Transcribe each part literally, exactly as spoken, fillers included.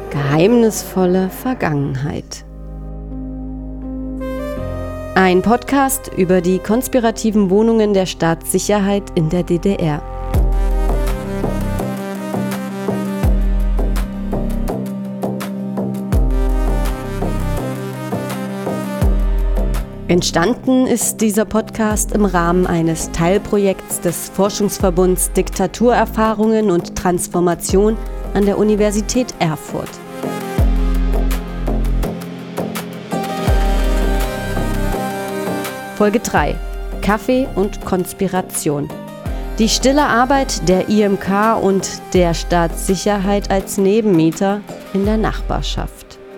Geheimnisvolle Vergangenheit. Ein Podcast über die konspirativen Wohnungen der Staatssicherheit in der D D R. Entstanden ist dieser Podcast im Rahmen eines Teilprojekts des Forschungsverbunds Diktaturerfahrungen und Transformation an der Universität Erfurt. Folge drei: Kaffee und Konspiration. Die stille Arbeit der I M K und der Staatssicherheit als Nebenmieter in der Nachbarschaft.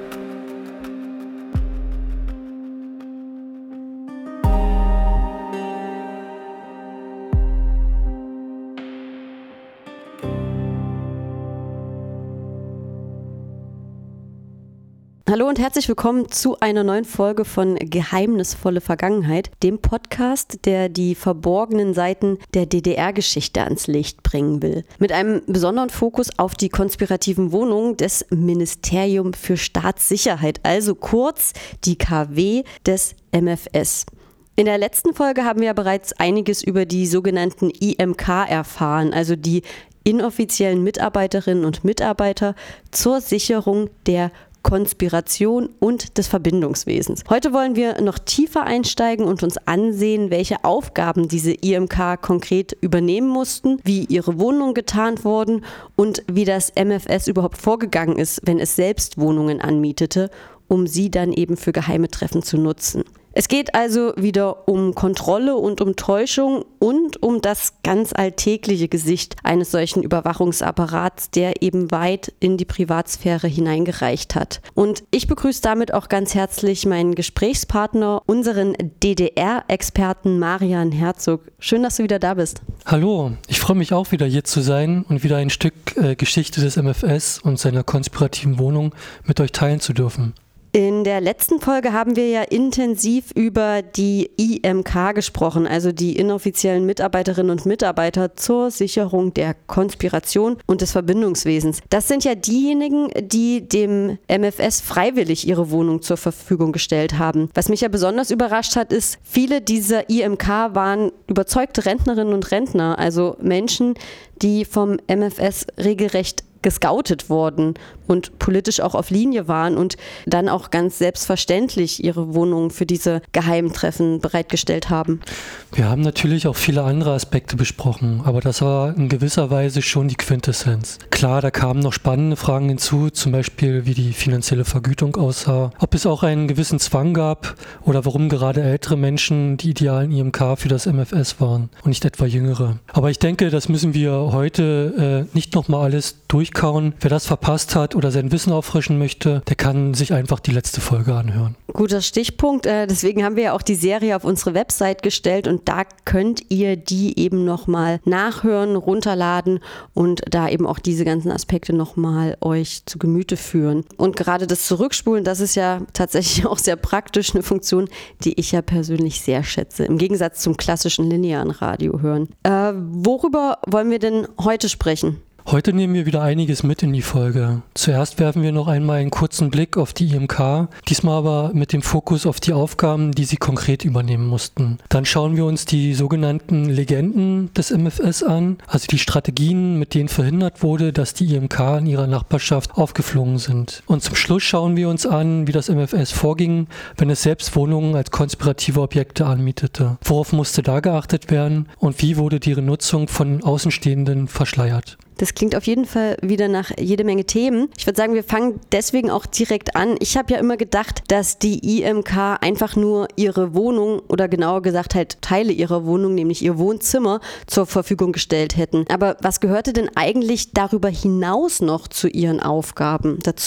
Hallo und herzlich willkommen zu einer neuen Folge von Geheimnisvolle Vergangenheit, dem Podcast, der die verborgenen Seiten der D D R-Geschichte ans Licht bringen will. Mit einem besonderen Fokus auf die konspirativen Wohnungen des Ministerium für Staatssicherheit, also kurz die K W des M F S. In der letzten Folge haben wir ja bereits einiges über die sogenannten I M K erfahren, also die inoffiziellen Mitarbeiterinnen und Mitarbeiter zur Sicherung der Konspiration und des Verbindungswesens. Heute wollen wir noch tiefer einsteigen und uns ansehen, welche Aufgaben diese I M K konkret übernehmen mussten, wie ihre Wohnungen getarnt wurden und wie das M F S überhaupt vorgegangen ist, wenn es selbst Wohnungen anmietete, um sie dann eben für geheime Treffen zu nutzen. Es geht also wieder um Kontrolle und um Täuschung und um das ganz alltägliche Gesicht eines solchen Überwachungsapparats, der eben weit in die Privatsphäre hineingereicht hat. Und ich begrüße damit auch ganz herzlich meinen Gesprächspartner, unseren D D R-Experten Marian Herzog. Schön, dass du wieder da bist. Hallo, ich freue mich auch wieder hier zu sein und wieder ein Stück äh, Geschichte des M F S und seiner konspirativen Wohnung mit euch teilen zu dürfen. In der letzten Folge haben wir ja intensiv über die I M K gesprochen, also die inoffiziellen Mitarbeiterinnen und Mitarbeiter zur Sicherung der Konspiration und des Verbindungswesens. Das sind ja diejenigen, die dem M F S freiwillig ihre Wohnung zur Verfügung gestellt haben. Was mich ja besonders überrascht hat, ist, viele dieser I M K waren überzeugte Rentnerinnen und Rentner, also Menschen, die vom M F S regelrecht gescoutet wurden und politisch auch auf Linie waren und dann auch ganz selbstverständlich ihre Wohnungen für diese Geheimtreffen bereitgestellt haben. Wir haben natürlich auch viele andere Aspekte besprochen, aber das war in gewisser Weise schon die Quintessenz. Klar, da kamen noch spannende Fragen hinzu, zum Beispiel wie die finanzielle Vergütung aussah, ob es auch einen gewissen Zwang gab oder warum gerade ältere Menschen die idealen I M K für das M F S waren und nicht etwa jüngere. Aber ich denke, das müssen wir heute äh, nicht nochmal alles durchkauen. Wer das verpasst hat oder sein Wissen auffrischen möchte, der kann sich einfach die letzte Folge anhören. Guter Stichpunkt. Deswegen haben wir ja auch die Serie auf unsere Website gestellt und da könnt ihr die eben nochmal nachhören, runterladen und da eben auch diese ganzen Aspekte nochmal euch zu Gemüte führen. Und gerade das Zurückspulen, das ist ja tatsächlich auch sehr praktisch eine Funktion, die ich ja persönlich sehr schätze. Im Gegensatz zum klassischen linearen Radio hören. Äh, worüber wollen wir denn heute sprechen? Heute nehmen wir wieder einiges mit in die Folge. Zuerst werfen wir noch einmal einen kurzen Blick auf die I M K, diesmal aber mit dem Fokus auf die Aufgaben, die sie konkret übernehmen mussten. Dann schauen wir uns die sogenannten Legenden des M F S an, also die Strategien, mit denen verhindert wurde, dass die I M K in ihrer Nachbarschaft aufgeflogen sind. Und zum Schluss schauen wir uns an, wie das M F S vorging, wenn es selbst Wohnungen als konspirative Objekte anmietete. Worauf musste da geachtet werden und wie wurde die Nutzung von Außenstehenden verschleiert? Das klingt auf jeden Fall wieder nach jede Menge Themen. Ich würde sagen, wir fangen deswegen auch direkt an. Ich habe ja immer gedacht, dass die I M K einfach nur ihre Wohnung oder genauer gesagt halt Teile ihrer Wohnung, nämlich ihr Wohnzimmer, zur Verfügung gestellt hätten. Aber was gehörte denn eigentlich darüber hinaus noch zu ihren Aufgaben dazu?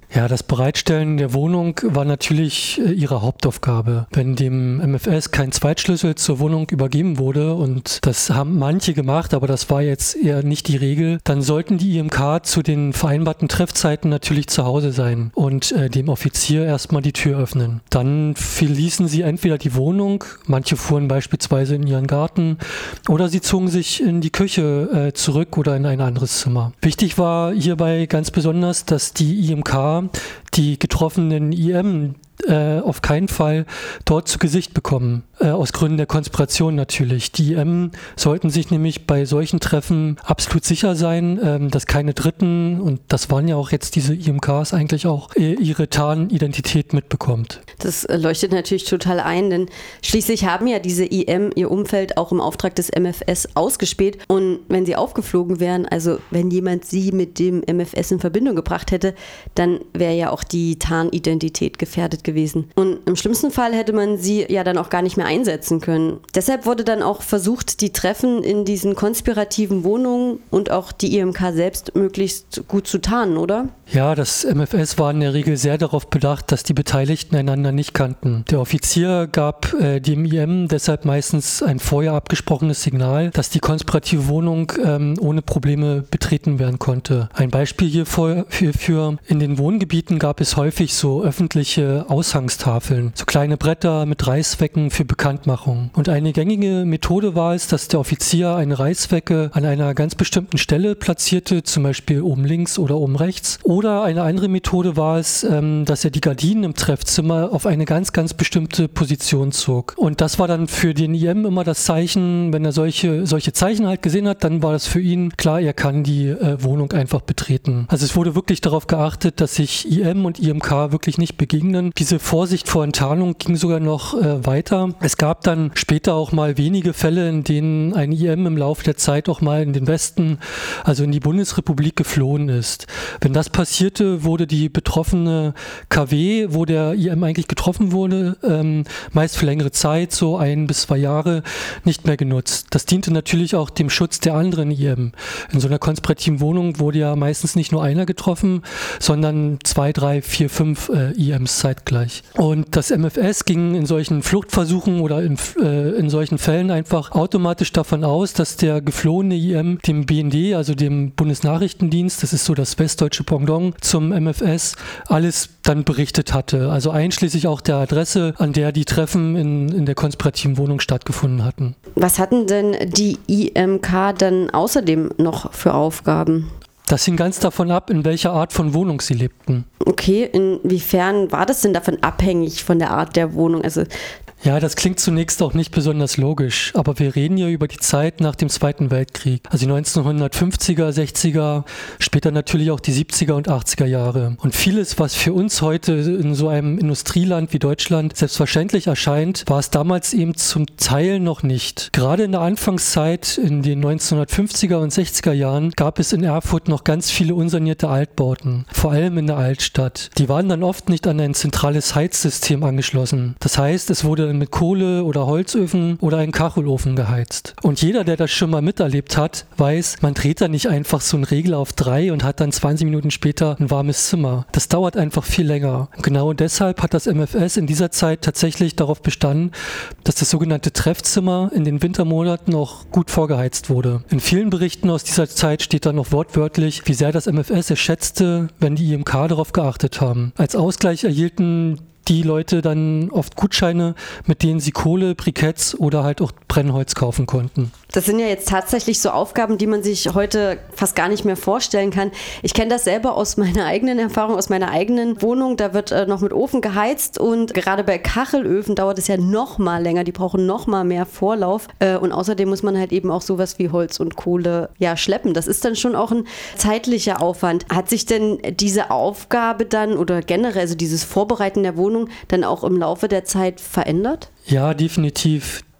Ja, das Bereitstellen der Wohnung war natürlich äh, ihre Hauptaufgabe. Wenn dem M F S kein Zweitschlüssel zur Wohnung übergeben wurde, und das haben manche gemacht, aber das war jetzt eher nicht die Regel, dann sollten die I M K zu den vereinbarten Treffzeiten natürlich zu Hause sein und äh, dem Offizier erstmal die Tür öffnen. Dann verließen sie entweder die Wohnung, manche fuhren beispielsweise in ihren Garten, oder sie zogen sich in die Küche äh, zurück oder in ein anderes Zimmer. Wichtig war hierbei ganz besonders, dass die I M K die getroffenen I M äh, auf keinen Fall dort zu Gesicht bekommen. Äh, aus Gründen der Konspiration natürlich. Die I M sollten sich nämlich bei solchen Treffen absolut sicher sein, ähm, dass keine Dritten, und das waren ja auch jetzt diese I M Ks, eigentlich auch äh, ihre Tarnidentität mitbekommt. Das äh, leuchtet natürlich total ein, denn schließlich haben ja diese I M ihr Umfeld auch im Auftrag des M F S ausgespäht, und wenn sie aufgeflogen wären, also wenn jemand sie mit dem M F S in Verbindung gebracht hätte, dann wäre ja auch die Tarnidentität gefährdet gewesen. Und im schlimmsten Fall hätte man sie ja dann auch gar nicht mehr einsetzen können. Deshalb wurde dann auch versucht, die Treffen in diesen konspirativen Wohnungen und auch die I M K selbst möglichst gut zu tarnen, oder? Ja, das M F S war in der Regel sehr darauf bedacht, dass die Beteiligten einander nicht kannten. Der Offizier gab äh, dem I M deshalb meistens ein vorher abgesprochenes Signal, dass die konspirative Wohnung ähm, ohne Probleme betreten werden konnte. Ein Beispiel hierfür für, für in den Wohngebieten gab es häufig so öffentliche Aushangstafeln, so kleine Bretter mit Reißwecken für Bekanntmachung. Und eine gängige Methode war es, dass der Offizier eine Reißwecke an einer ganz bestimmten Stelle platzierte, zum Beispiel oben links oder oben rechts. Oder eine andere Methode war es, ähm, dass er die Gardinen im Treffzimmer auf eine ganz, ganz bestimmte Position zog. Und das war dann für den I M immer das Zeichen, wenn er solche, solche Zeichen halt gesehen hat, dann war das für ihn klar, er kann die äh, Wohnung einfach betreten. Also es wurde wirklich darauf geachtet, dass sich I M und I M K wirklich nicht begegnen. Diese Vorsicht vor Enttarnung ging sogar noch äh, weiter. Es gab dann später auch mal wenige Fälle, in denen ein I M im Laufe der Zeit auch mal in den Westen, also in die Bundesrepublik, geflohen ist. Wenn das passierte, wurde die betroffene K W, wo der I M eigentlich getroffen wurde, ähm, meist für längere Zeit, so ein bis zwei Jahre, nicht mehr genutzt. Das diente natürlich auch dem Schutz der anderen I M. In so einer konspirativen Wohnung wurde ja meistens nicht nur einer getroffen, sondern zwei, drei, vier, fünf äh, I Ms zeitgleich. Und das M F S ging in solchen Fluchtversuchen oder in, äh, in solchen Fällen einfach automatisch davon aus, dass der geflohene I M dem B N D, also dem Bundesnachrichtendienst, das ist so das westdeutsche Pendant zum M F S, alles dann berichtet hatte. Also einschließlich auch der Adresse, an der die Treffen in, in der konspirativen Wohnung stattgefunden hatten. Was hatten denn die I M K dann außerdem noch für Aufgaben? Das hing ganz davon ab, in welcher Art von Wohnung sie lebten. Okay, inwiefern war das denn davon abhängig von der Art der Wohnung? Also Ja, das klingt zunächst auch nicht besonders logisch, aber wir reden ja über die Zeit nach dem Zweiten Weltkrieg, also die neunzehnhundertfünfziger, sechziger, später natürlich auch die siebziger und achtziger Jahre. Und vieles, was für uns heute in so einem Industrieland wie Deutschland selbstverständlich erscheint, war es damals eben zum Teil noch nicht. Gerade in der Anfangszeit, in den neunzehnhundertfünfziger und sechziger Jahren, gab es in Erfurt noch ganz viele unsanierte Altbauten, vor allem in der Altstadt. Die waren dann oft nicht an ein zentrales Heizsystem angeschlossen. Das heißt, es wurde mit Kohle- oder Holzöfen oder einen Kachelofen geheizt. Und jeder, der das schon mal miterlebt hat, weiß, man dreht da nicht einfach so einen Regler auf drei und hat dann zwanzig Minuten später ein warmes Zimmer. Das dauert einfach viel länger. Und genau deshalb hat das M F S in dieser Zeit tatsächlich darauf bestanden, dass das sogenannte Treffzimmer in den Wintermonaten auch gut vorgeheizt wurde. In vielen Berichten aus dieser Zeit steht dann noch wortwörtlich, wie sehr das M F S es schätzte, wenn die I M K darauf geachtet haben. Als Ausgleich erhielten die Leute dann oft Gutscheine, mit denen sie Kohle, Briketts oder halt auch Brennholz kaufen konnten. Das sind ja jetzt tatsächlich so Aufgaben, die man sich heute fast gar nicht mehr vorstellen kann. Ich kenne das selber aus meiner eigenen Erfahrung, aus meiner eigenen Wohnung. Da wird äh, noch mit Ofen geheizt und gerade bei Kachelöfen dauert es ja noch mal länger. Die brauchen noch mal mehr Vorlauf äh, und außerdem muss man halt eben auch sowas wie Holz und Kohle ja schleppen. Das ist dann schon auch ein zeitlicher Aufwand. Hat sich denn diese Aufgabe dann oder generell also dieses Vorbereiten der Wohnung dann auch im Laufe der Zeit verändert? Ja, definitiv.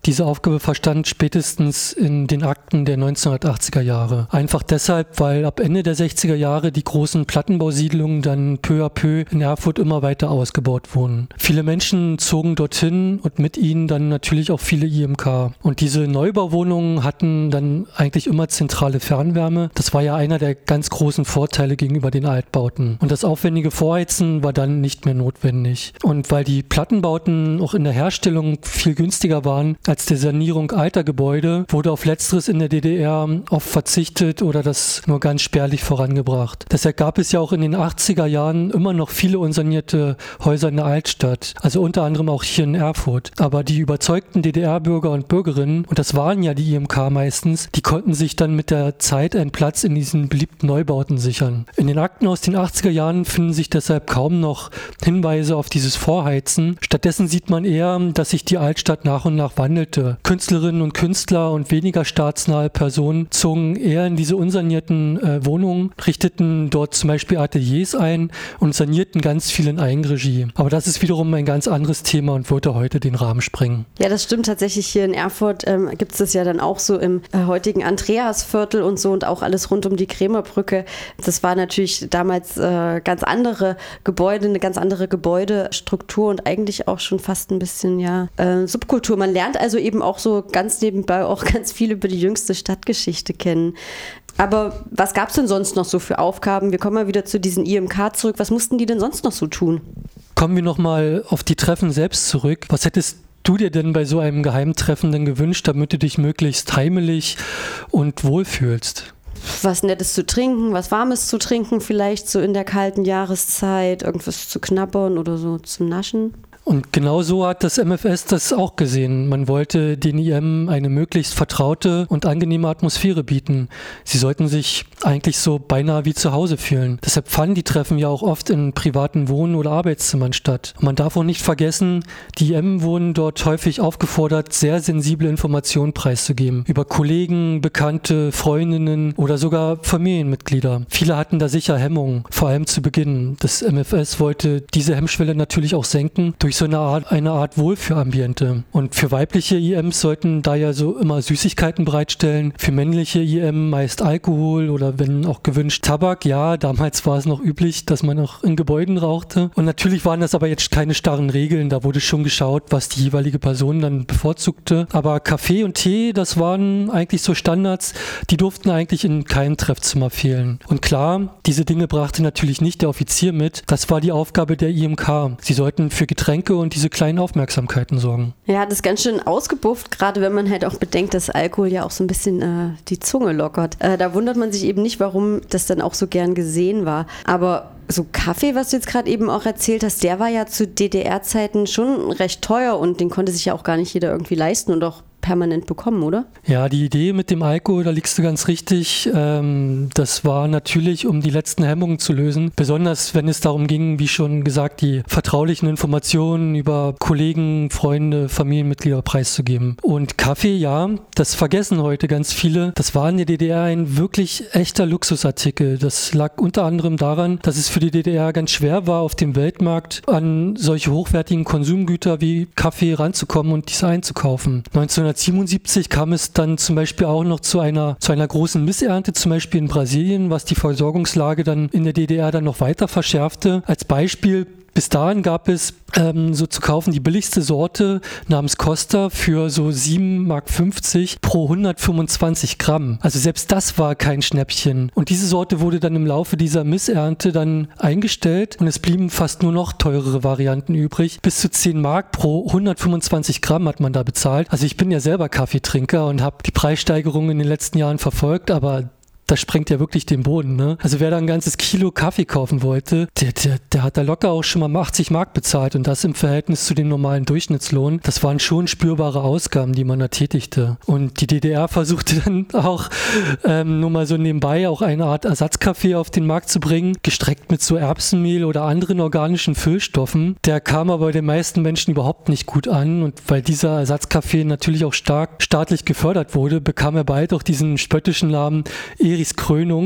diese Aufgabe verstand, spätestens in den Akten der neunzehnhundertachtziger Jahre. Einfach deshalb, weil ab Ende der sechziger Jahre die großen Plattenbausiedlungen dann peu à peu in Erfurt immer weiter ausgebaut wurden. Viele Menschen zogen dorthin und mit ihnen dann natürlich auch viele I M K. Und diese Neubauwohnungen hatten dann eigentlich immer zentrale Fernwärme. Das war ja einer der ganz großen Vorteile gegenüber den Altbauten. Und das aufwendige Vorheizen war dann nicht mehr notwendig. Und weil die Plattenbauten auch in der Herstellung viel günstiger waren als die Sanierung alter Gebäude, wurde auf Letzteres in der D D R oft verzichtet oder das nur ganz spärlich vorangebracht. Deshalb gab es ja auch in den achtziger Jahren immer noch viele unsanierte Häuser in der Altstadt, also unter anderem auch hier in Erfurt. Aber die überzeugten D D R-Bürger und Bürgerinnen, und das waren ja die I M K meistens, die konnten sich dann mit der Zeit einen Platz in diesen beliebten Neubauten sichern. In den Akten aus den achtziger Jahren finden sich deshalb kaum noch Hinweise auf dieses Vorheizen. Stattdessen sieht man eher, dass sich die Altstadt nach und nach wandelte. Künstlerinnen und Künstler und weniger staatsnahe Personen zogen eher in diese unsanierten äh, Wohnungen, richteten dort zum Beispiel Ateliers ein und sanierten ganz viel in Eigenregie. Aber das ist wiederum ein ganz anderes Thema und würde heute den Rahmen sprengen. Ja, das stimmt tatsächlich. Hier in Erfurt ähm, gibt es das ja dann auch so im äh, heutigen Andreasviertel und so und auch alles rund um die Krämerbrücke. Das war natürlich damals äh, ganz andere Gebäude, eine ganz andere Gebäudestruktur und eigentlich auch schon fast ein bisschen ja äh, Subkultur. Man lernt also eben auch so ganz nebenbei auch ganz viel über die jüngste Stadtgeschichte kennen. Aber was gab es denn sonst noch so für Aufgaben? Wir kommen mal wieder zu diesen I M K zurück. Was mussten die denn sonst noch so tun? Kommen wir nochmal auf die Treffen selbst zurück. Was hättest du dir denn bei so einem Geheimtreffen denn gewünscht, damit du dich möglichst heimelig und wohlfühlst? Was Nettes zu trinken, was Warmes zu trinken, vielleicht so in der kalten Jahreszeit, irgendwas zu knabbern oder so zum Naschen. Und genau so hat das M F S das auch gesehen. Man wollte den I M eine möglichst vertraute und angenehme Atmosphäre bieten. Sie sollten sich eigentlich so beinahe wie zu Hause fühlen. Deshalb fanden die Treffen ja auch oft in privaten Wohn- oder Arbeitszimmern statt. Und man darf auch nicht vergessen, die I M wurden dort häufig aufgefordert, sehr sensible Informationen preiszugeben. Über Kollegen, Bekannte, Freundinnen oder sogar Familienmitglieder. Viele hatten da sicher Hemmungen, vor allem zu Beginn. Das M F S wollte diese Hemmschwelle natürlich auch senken durch so eine Art, eine Art Wohlfühlambiente. Und für weibliche I Ms sollten da ja so immer Süßigkeiten bereitstellen. Für männliche I M meist Alkohol oder wenn auch gewünscht Tabak. Ja, damals war es noch üblich, dass man auch in Gebäuden rauchte. Und natürlich waren das aber jetzt keine starren Regeln. Da wurde schon geschaut, was die jeweilige Person dann bevorzugte. Aber Kaffee und Tee, das waren eigentlich so Standards, die durften eigentlich in keinem Treffzimmer fehlen. Und klar, diese Dinge brachte natürlich nicht der Offizier mit. Das war die Aufgabe der I M K. Sie sollten für Getränke und diese kleinen Aufmerksamkeiten sorgen. Ja, das ist ganz schön ausgebufft, gerade wenn man halt auch bedenkt, dass Alkohol ja auch so ein bisschen äh, die Zunge lockert. Äh, da wundert man sich eben nicht, warum das dann auch so gern gesehen war. Aber so Kaffee, was du jetzt gerade eben auch erzählt hast, der war ja zu D D R-Zeiten schon recht teuer und den konnte sich ja auch gar nicht jeder irgendwie leisten und auch permanent bekommen, oder? Ja, die Idee mit dem Alkohol, da liegst du ganz richtig. Ähm, das war natürlich, um die letzten Hemmungen zu lösen. Besonders, wenn es darum ging, wie schon gesagt, die vertraulichen Informationen über Kollegen, Freunde, Familienmitglieder preiszugeben. Und Kaffee, ja, das vergessen heute ganz viele. Das war in der D D R ein wirklich echter Luxusartikel. Das lag unter anderem daran, dass es für die D D R ganz schwer war, auf dem Weltmarkt an solche hochwertigen Konsumgüter wie Kaffee ranzukommen und diese einzukaufen. neunzehnhundertsiebenundsiebzig kam es dann zum Beispiel auch noch zu einer, zu einer großen Missernte, zum Beispiel in Brasilien, was die Versorgungslage dann in der D D R dann noch weiter verschärfte. Als Beispiel: Bis dahin gab es ähm, so zu kaufen die billigste Sorte namens Costa für so sieben Mark fünfzig pro hundertfünfundzwanzig Gramm. Also selbst das war kein Schnäppchen. Und diese Sorte wurde dann im Laufe dieser Missernte dann eingestellt und es blieben fast nur noch teurere Varianten übrig. Bis zu zehn Mark pro hundertfünfundzwanzig Gramm hat man da bezahlt. Also ich bin ja selber Kaffeetrinker und habe die Preissteigerungen in den letzten Jahren verfolgt, aber das sprengt ja wirklich den Boden, ne? Also wer da ein ganzes Kilo Kaffee kaufen wollte, der, der, der hat da locker auch schon mal achtzig Mark bezahlt und das im Verhältnis zu dem normalen Durchschnittslohn. Das waren schon spürbare Ausgaben, die man da tätigte. Und die D D R versuchte dann auch, ähm, nur mal so nebenbei, auch eine Art Ersatzkaffee auf den Markt zu bringen, gestreckt mit so Erbsenmehl oder anderen organischen Füllstoffen. Der kam aber bei den meisten Menschen überhaupt nicht gut an und weil dieser Ersatzkaffee natürlich auch stark staatlich gefördert wurde, bekam er bald auch diesen spöttischen Namen Erichs Krönung.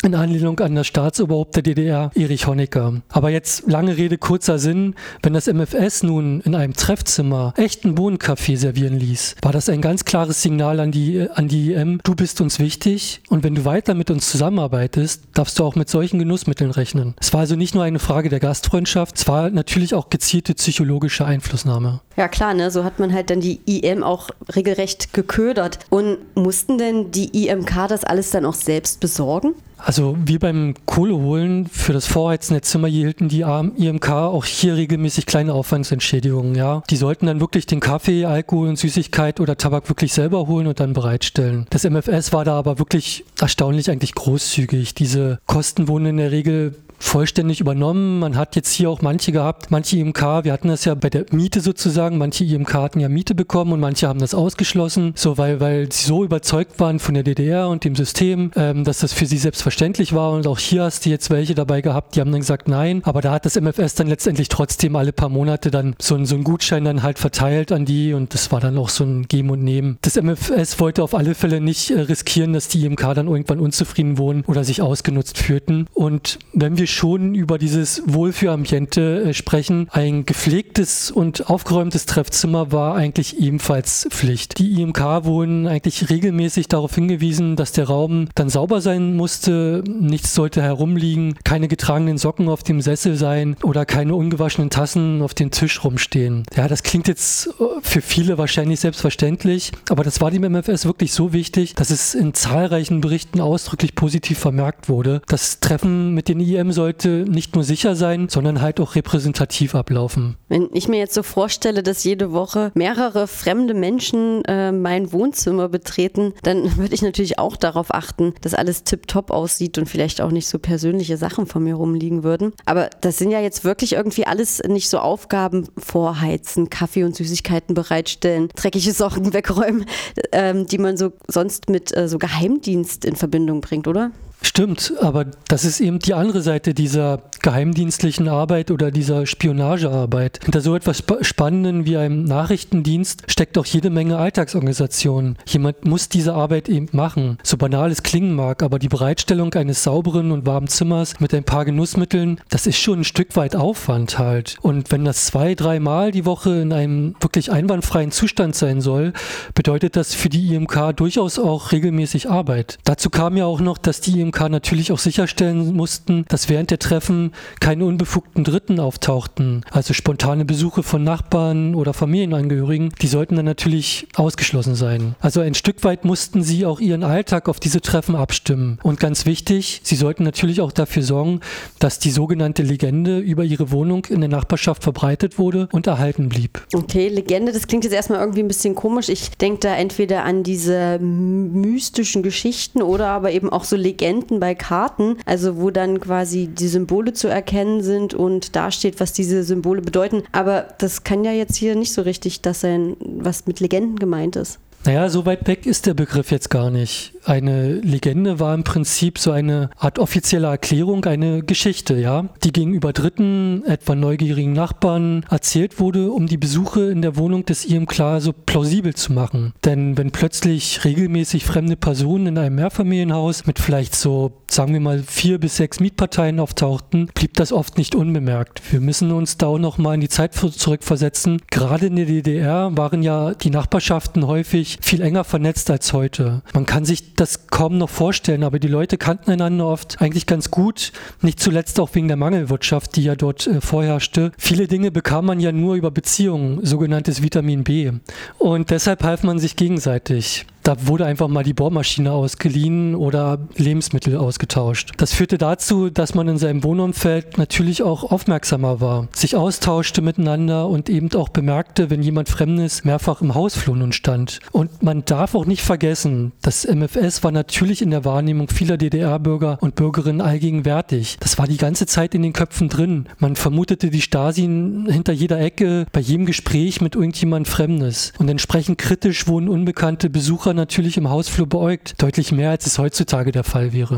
in Anlehnung an das Staatsoberhaupt der D D R, Erich Honecker. Aber jetzt lange Rede, kurzer Sinn, wenn das M F S nun in einem Treffzimmer echten Bohnenkaffee servieren ließ, war das ein ganz klares Signal an die, an die I M, du bist uns wichtig und wenn du weiter mit uns zusammenarbeitest, darfst du auch mit solchen Genussmitteln rechnen. Es war also nicht nur eine Frage der Gastfreundschaft, es war natürlich auch gezielte psychologische Einflussnahme. Ja klar, ne? So hat man halt dann die I M auch regelrecht geködert. Und mussten denn die I M K das alles dann auch selbst besorgen? Also wie beim Kohleholen für das Vorheizen der Zimmer hielten die I M K auch hier regelmäßig kleine Aufwandsentschädigungen. Ja? Die sollten dann wirklich den Kaffee, Alkohol und Süßigkeit oder Tabak wirklich selber holen und dann bereitstellen. Das M F S war da aber wirklich erstaunlich eigentlich großzügig. Diese Kosten wurden in der Regel vollständig übernommen. Man hat jetzt hier auch manche gehabt, manche I M K, wir hatten das ja bei der Miete sozusagen, manche I M K hatten ja Miete bekommen und manche haben das ausgeschlossen, so weil, weil sie so überzeugt waren von der D D R und dem System, ähm, dass das für sie selbstverständlich war und auch hier hast du jetzt welche dabei gehabt, die haben dann gesagt nein, aber da hat das M F S dann letztendlich trotzdem alle paar Monate dann so, ein, so einen Gutschein dann halt verteilt an die und das war dann auch so ein Geben und Nehmen. Das M F S wollte auf alle Fälle nicht äh, riskieren, dass die I M K dann irgendwann unzufrieden wurden oder sich ausgenutzt fühlten und wenn wir schon über dieses Wohlfühlambiente äh, sprechen. Ein gepflegtes und aufgeräumtes Treffzimmer war eigentlich ebenfalls Pflicht. Die I M K wurden eigentlich regelmäßig darauf hingewiesen, dass der Raum dann sauber sein musste, nichts sollte herumliegen, keine getragenen Socken auf dem Sessel sein oder keine ungewaschenen Tassen auf dem Tisch rumstehen. Ja, das klingt jetzt für viele wahrscheinlich selbstverständlich, aber das war dem M F S wirklich so wichtig, dass es in zahlreichen Berichten ausdrücklich positiv vermerkt wurde. Das Treffen mit den I M sollte nicht nur sicher sein, sondern halt auch repräsentativ ablaufen. Wenn ich mir jetzt so vorstelle, dass jede Woche mehrere fremde Menschen äh, mein Wohnzimmer betreten, dann würde ich natürlich auch darauf achten, dass alles tipptopp aussieht und vielleicht auch nicht so persönliche Sachen von mir rumliegen würden. Aber das sind ja jetzt wirklich irgendwie alles nicht so Aufgaben, vorheizen, Kaffee und Süßigkeiten bereitstellen, dreckige Socken wegräumen, ähm, die man so sonst mit äh, so Geheimdienst in Verbindung bringt, oder? Stimmt, aber das ist eben die andere Seite dieser geheimdienstlichen Arbeit oder dieser Spionagearbeit. Hinter so etwas Sp- Spannenden wie einem Nachrichtendienst steckt auch jede Menge Alltagsorganisation. Jemand muss diese Arbeit eben machen. So banal es klingen mag, aber die Bereitstellung eines sauberen und warmen Zimmers mit ein paar Genussmitteln, das ist schon ein Stück weit Aufwand halt. Und wenn das zwei, dreimal die Woche in einem wirklich einwandfreien Zustand sein soll, bedeutet das für die I M K durchaus auch regelmäßig Arbeit. Dazu kam ja auch noch, dass die I M K natürlich auch sicherstellen mussten, dass während der Treffen keine unbefugten Dritten auftauchten, also spontane Besuche von Nachbarn oder Familienangehörigen, die sollten dann natürlich ausgeschlossen sein. Also ein Stück weit mussten sie auch ihren Alltag auf diese Treffen abstimmen. Und ganz wichtig, sie sollten natürlich auch dafür sorgen, dass die sogenannte Legende über ihre Wohnung in der Nachbarschaft verbreitet wurde und erhalten blieb. Okay, Legende, das klingt jetzt erstmal irgendwie ein bisschen komisch. Ich denke da entweder an diese mystischen Geschichten oder aber eben auch so Legenden bei Karten, also wo dann quasi die Symbole zu erkennen sind und da steht, was diese Symbole bedeuten. Aber das kann ja jetzt hier nicht so richtig das sein, was mit Legenden gemeint ist. Naja, so weit weg ist der Begriff jetzt gar nicht. Eine Legende war im Prinzip so eine Art offizielle Erklärung, eine Geschichte, ja, die gegenüber Dritten, etwa neugierigen Nachbarn, erzählt wurde, um die Besuche in der Wohnung des I M K so plausibel zu machen. Denn wenn plötzlich regelmäßig fremde Personen in einem Mehrfamilienhaus mit vielleicht so, sagen wir mal, vier bis sechs Mietparteien auftauchten, blieb das oft nicht unbemerkt. Wir müssen uns da auch noch mal in die Zeit zurückversetzen. Gerade in der D D R waren ja die Nachbarschaften häufig viel enger vernetzt als heute. Man kann sich das kaum noch vorstellen, aber die Leute kannten einander oft eigentlich ganz gut, nicht zuletzt auch wegen der Mangelwirtschaft, die ja dort äh, vorherrschte. Viele Dinge bekam man ja nur über Beziehungen, sogenanntes Vitamin B. Und deshalb half man sich gegenseitig. Da wurde einfach mal die Bohrmaschine ausgeliehen oder Lebensmittel ausgetauscht. Das führte dazu, dass man in seinem Wohnumfeld natürlich auch aufmerksamer war, sich austauschte miteinander und eben auch bemerkte, wenn jemand Fremdes mehrfach im Hausflur nun stand. Und man darf auch nicht vergessen, das M F S war natürlich in der Wahrnehmung vieler D D R-Bürger und Bürgerinnen allgegenwärtig. Das war die ganze Zeit in den Köpfen drin. Man vermutete die Stasi hinter jeder Ecke, bei jedem Gespräch mit irgendjemand Fremdes. Und entsprechend kritisch wurden unbekannte Besucher natürlich im Hausflur beäugt, deutlich mehr als es heutzutage der Fall wäre.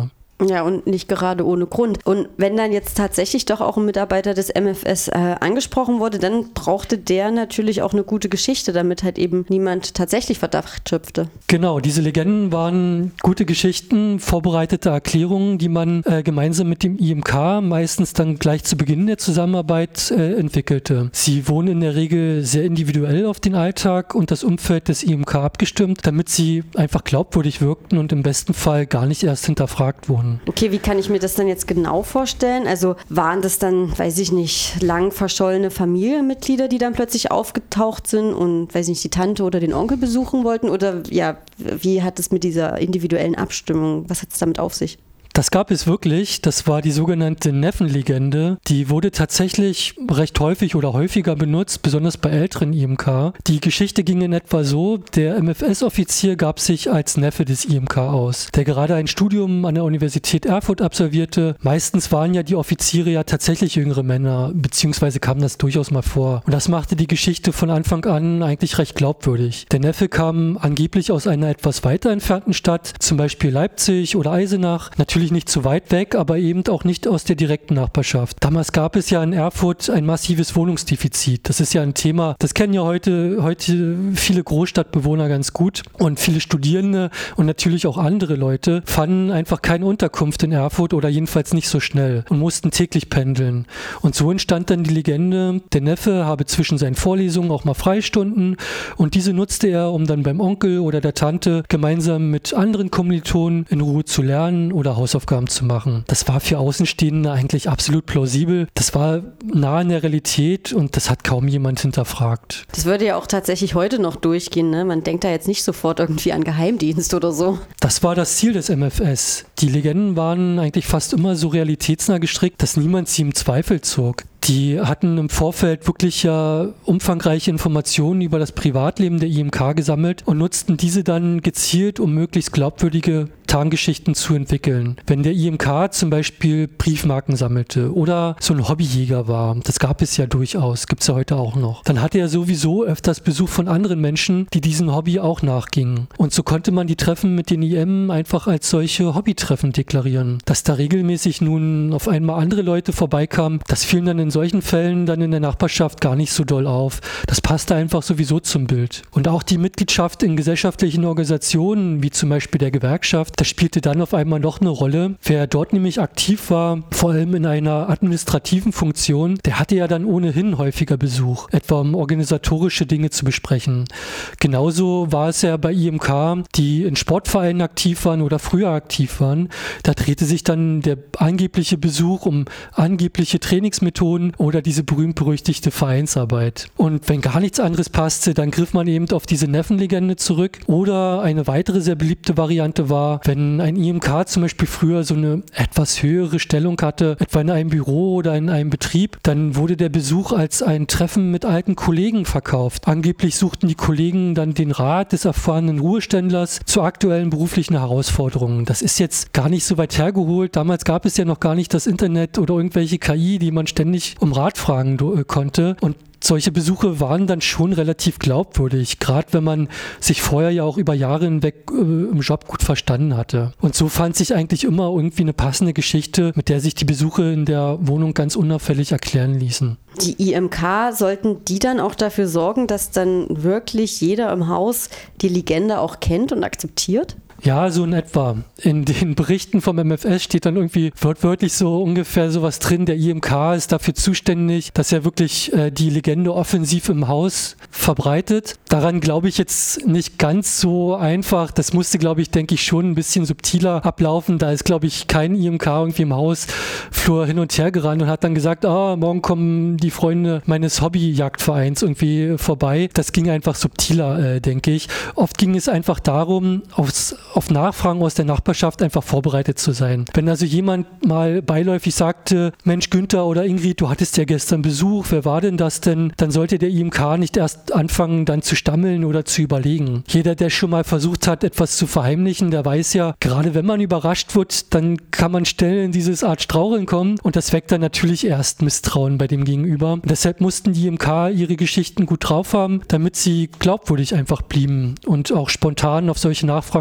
Ja, und nicht gerade ohne Grund. Und wenn dann jetzt tatsächlich doch auch ein Mitarbeiter des M F S äh, angesprochen wurde, dann brauchte der natürlich auch eine gute Geschichte, damit halt eben niemand tatsächlich Verdacht schöpfte. Genau, diese Legenden waren gute Geschichten, vorbereitete Erklärungen, die man äh, gemeinsam mit dem I M K meistens dann gleich zu Beginn der Zusammenarbeit äh, entwickelte. Sie wurden in der Regel sehr individuell auf den Alltag und das Umfeld des I M K abgestimmt, damit sie einfach glaubwürdig wirkten und im besten Fall gar nicht erst hinterfragt wurden. Okay, wie kann ich mir das dann jetzt genau vorstellen? Also waren das dann, weiß ich nicht, lang verschollene Familienmitglieder, die dann plötzlich aufgetaucht sind und, weiß ich nicht, die Tante oder den Onkel besuchen wollten? Oder ja, wie hat es mit dieser individuellen Abstimmung, was hat es damit auf sich? Das gab es wirklich, das war die sogenannte Neffenlegende. Die wurde tatsächlich recht häufig oder häufiger benutzt, besonders bei älteren I M K. Die Geschichte ging in etwa so, der M F S-Offizier gab sich als Neffe des I M K aus, der gerade ein Studium an der Universität Erfurt absolvierte. Meistens waren ja die Offiziere ja tatsächlich jüngere Männer, beziehungsweise kam das durchaus mal vor. Und das machte die Geschichte von Anfang an eigentlich recht glaubwürdig. Der Neffe kam angeblich aus einer etwas weiter entfernten Stadt, zum Beispiel Leipzig oder Eisenach. Natürlich nicht zu weit weg, aber eben auch nicht aus der direkten Nachbarschaft. Damals gab es ja in Erfurt ein massives Wohnungsdefizit. Das ist ja ein Thema, das kennen ja heute, heute viele Großstadtbewohner ganz gut und viele Studierende und natürlich auch andere Leute fanden einfach keine Unterkunft in Erfurt oder jedenfalls nicht so schnell und mussten täglich pendeln. Und so entstand dann die Legende, der Neffe habe zwischen seinen Vorlesungen auch mal Freistunden und diese nutzte er, um dann beim Onkel oder der Tante gemeinsam mit anderen Kommilitonen in Ruhe zu lernen oder Hausaufgaben zu machen. Das war für Außenstehende eigentlich absolut plausibel. Das war nah in der Realität und das hat kaum jemand hinterfragt. Das würde ja auch tatsächlich heute noch durchgehen, ne? Man denkt da jetzt nicht sofort irgendwie an Geheimdienst oder so. Das war das Ziel des M F S. Die Legenden waren eigentlich fast immer so realitätsnah gestrickt, dass niemand sie im Zweifel zog. Die hatten im Vorfeld wirklich ja umfangreiche Informationen über das Privatleben der I M K gesammelt und nutzten diese dann gezielt, um möglichst glaubwürdige Tarngeschichten zu entwickeln. Wenn der I M K zum Beispiel Briefmarken sammelte oder so ein Hobbyjäger war, das gab es ja durchaus, gibt es ja heute auch noch, dann hatte er sowieso öfters Besuch von anderen Menschen, die diesem Hobby auch nachgingen. Und so konnte man die Treffen mit den I M einfach als solche Hobbytreffen deklarieren. Dass da regelmäßig nun auf einmal andere Leute vorbeikamen, das fielen dann in solchen Fällen dann in der Nachbarschaft gar nicht so doll auf. Das passte einfach sowieso zum Bild. Und auch die Mitgliedschaft in gesellschaftlichen Organisationen, wie zum Beispiel der Gewerkschaft, das spielte dann auf einmal noch eine Rolle. Wer dort nämlich aktiv war, vor allem in einer administrativen Funktion, der hatte ja dann ohnehin häufiger Besuch, etwa um organisatorische Dinge zu besprechen. Genauso war es ja bei I M K, die in Sportvereinen aktiv waren oder früher aktiv waren. Da drehte sich dann der angebliche Besuch um angebliche Trainingsmethoden oder diese berühmt-berüchtigte Vereinsarbeit. Und wenn gar nichts anderes passte, dann griff man eben auf diese Neffenlegende zurück. Oder eine weitere sehr beliebte Variante war, wenn ein I M K zum Beispiel früher so eine etwas höhere Stellung hatte, etwa in einem Büro oder in einem Betrieb, dann wurde der Besuch als ein Treffen mit alten Kollegen verkauft. Angeblich suchten die Kollegen dann den Rat des erfahrenen Ruheständlers zu aktuellen beruflichen Herausforderungen. Das ist jetzt gar nicht so weit hergeholt. Damals gab es ja noch gar nicht das Internet oder irgendwelche K I, die man ständig um Rat fragen do- konnte. Und solche Besuche waren dann schon relativ glaubwürdig, gerade wenn man sich vorher ja auch über Jahre hinweg äh, im Job gut verstanden hatte. Und so fand sich eigentlich immer irgendwie eine passende Geschichte, mit der sich die Besuche in der Wohnung ganz unauffällig erklären ließen. Die I M K, sollten die dann auch dafür sorgen, dass dann wirklich jeder im Haus die Legende auch kennt und akzeptiert? Ja, so in etwa. In den Berichten vom M F S steht dann irgendwie wortwörtlich so ungefähr sowas drin, der I M K ist dafür zuständig, dass er wirklich äh, die Legende offensiv im Haus verbreitet. Daran glaube ich jetzt nicht ganz so einfach. Das musste, glaube ich, denke ich, schon ein bisschen subtiler ablaufen. Da ist, glaube ich, kein I M K irgendwie im Hausflur hin und her gerannt und hat dann gesagt, ah, morgen kommen die Freunde meines Hobbyjagdvereins irgendwie vorbei. Das ging einfach subtiler, äh, denke ich. Oft ging es einfach darum, aufs auf Nachfragen aus der Nachbarschaft einfach vorbereitet zu sein. Wenn also jemand mal beiläufig sagte, Mensch Günther oder Ingrid, du hattest ja gestern Besuch, wer war denn das denn? Dann sollte der I M K nicht erst anfangen, dann zu stammeln oder zu überlegen. Jeder, der schon mal versucht hat, etwas zu verheimlichen, der weiß ja, gerade wenn man überrascht wird, dann kann man schnell in dieses Art Straucheln kommen und das weckt dann natürlich erst Misstrauen bei dem Gegenüber. Und deshalb mussten die I M K ihre Geschichten gut drauf haben, damit sie glaubwürdig einfach blieben und auch spontan auf solche Nachfragen dann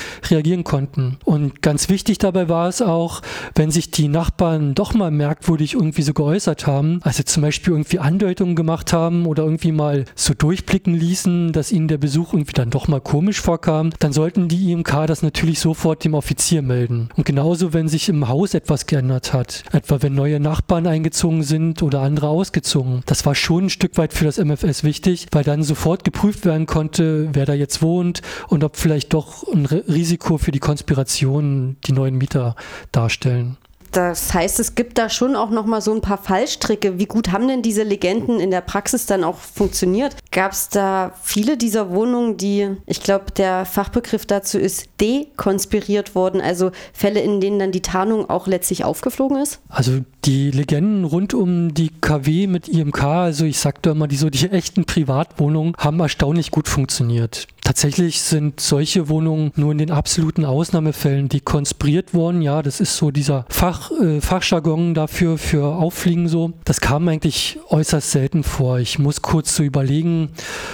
reagieren konnten. Und ganz wichtig dabei war es auch, wenn sich die Nachbarn doch mal merkwürdig irgendwie so geäußert haben, also zum Beispiel irgendwie Andeutungen gemacht haben oder irgendwie mal so durchblicken ließen, dass ihnen der Besuch irgendwie dann doch mal komisch vorkam, dann sollten die I M K das natürlich sofort dem Offizier melden. Und genauso, wenn sich im Haus etwas geändert hat, etwa wenn neue Nachbarn eingezogen sind oder andere ausgezogen. Das war schon ein Stück weit für das M F S wichtig, weil dann sofort geprüft werden konnte, wer da jetzt wohnt und ob vielleicht doch ein Risiko für die Konspiration die neuen Mieter darstellen. Das heißt, es gibt da schon auch noch mal so ein paar Fallstricke. Wie gut haben denn diese Legenden in der Praxis dann auch funktioniert? Gab es da viele dieser Wohnungen, die, ich glaube, der Fachbegriff dazu ist, dekonspiriert wurden, also Fälle, in denen dann die Tarnung auch letztlich aufgeflogen ist? Also die Legenden rund um die K W mit I M K, also ich sagte immer, die so die echten Privatwohnungen, haben erstaunlich gut funktioniert. Tatsächlich sind solche Wohnungen nur in den absoluten Ausnahmefällen dekonspiriert worden. Ja, das ist so dieser Fach, äh, Fachjargon dafür, für Auffliegen so. Das kam eigentlich äußerst selten vor. Ich muss kurz so überlegen,